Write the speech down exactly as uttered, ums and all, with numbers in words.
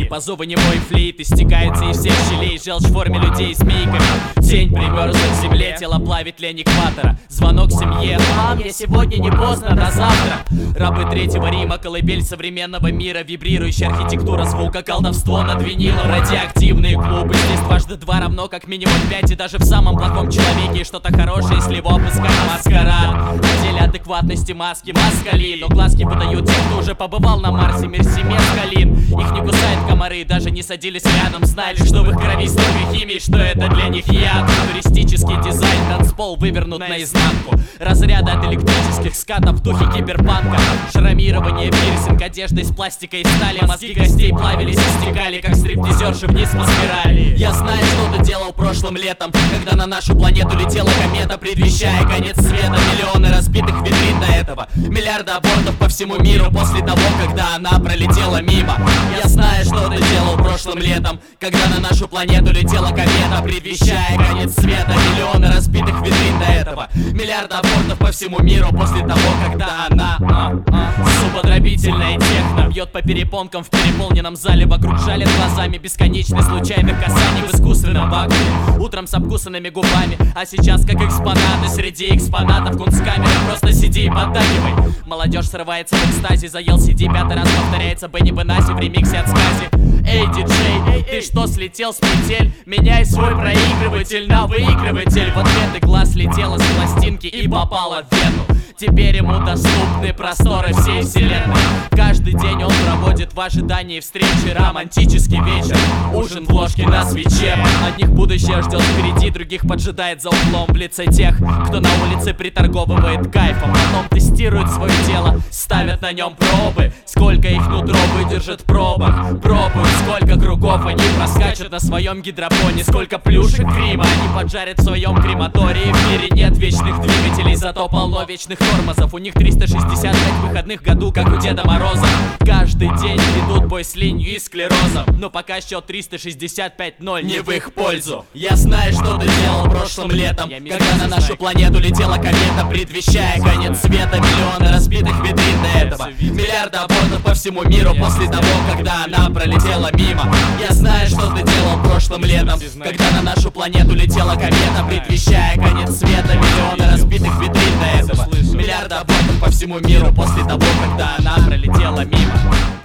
По зову немой флейт истекается из всех щелей. Желчь в форме людей змейками. Тень примерзла к земле, тело плавит лень экватора. Звонок семье: мам, я сегодня не поздно, до завтра. Рабы Третьего Рима, колыбель современного мира. Вибрирующая архитектура звука, колдовство над винилом. Радиоактивные клубы, здесь дважды два равно как минимум пять. И даже в самом плохом человеке что-то хорошее, если его опускать. Маскарад, в деле адекватности маски москали. Но глазки выдают те, кто уже побывал на Марсе. Мерси Мескалин, их не кусают комары, даже не садились рядом. Знали, что в их крови столько химии, что это для них яд. Туристический дизайн, танцпол вывернут наизнанку. Разряды от электрических скатов, духи киберпанка. Шрамирование, пирсинг, одежда из пластика и стали. Мозги гостей плавились и стекали, как стриптизерши вниз по спирали. Я знаю, что ты делал прошлым летом, когда на нашу планету летела комета, предвещая конец света. Миллионы разбитых витрин до этого, миллиарды абортов по всему миру после того, когда она пролетела мимо. Я знаю, что ты делал прошлым летом, когда на нашу планету летела комета, предвещая конец света. Миллионы разбитых витрин до этого, миллиарды абортов по всему миру после того, когда она а, а, Зубодробительная техно бьет по перепонкам в переполненном зале. Вокруг жалят глазами бесконечный случайных касаний в искусственном вакууме. Утром с обкусанными губами, а сейчас как экспонаты среди экспонатов кунсткамеры. Просто сиди и поддакивай. Молодежь срывается в экстазе, заел си ди, пятый раз повторяется Бенни Бенаси в ремиксе от Скази. Эй, диджей, ты что, слетел с петель? Меняй свой проигрыватель на выигрыватель. Вот это глаз летела с пластинки и попала в вену. Теперь ему доступны просторы всей вселенной. Каждый день он проводит в ожидании встречи. Романтический вечер, ужин в ложке на свече. Одних будущее ждет впереди, других поджидает за углом. В лице тех, кто на улице приторговывает кайфом. Потом тестируют свое тело, ставят на нем пробы. Сколько их нутро выдержит в пробах. Пробуют, сколько кругов они проскачут на своем гидропоне. Сколько плюшек грима они поджарят в своем крематории. В мире нет вечных двигателей, зато полно вечных тормозов. У них триста шестьдесят пять выходных в году, как у Деда Мороза. Каждый день ведут бой с ленью и склерозом. Но пока счет триста шестьдесят пять ноль не в их пользу. Я знаю, что ты делал прошлым летом, когда на нашу планету летела комета, предвещая конец света. Миллионы разбитых витрин до этого, миллиарды абортов по всему миру после того, когда она пролетела мимо. Я знаю, что ты делал прошлым летом, когда на нашу планету летела комета, предвещая конец света. Миллионы разбитых витрин до этого, миллиарды абортов по всему миру после того, когда она пролетела мимо.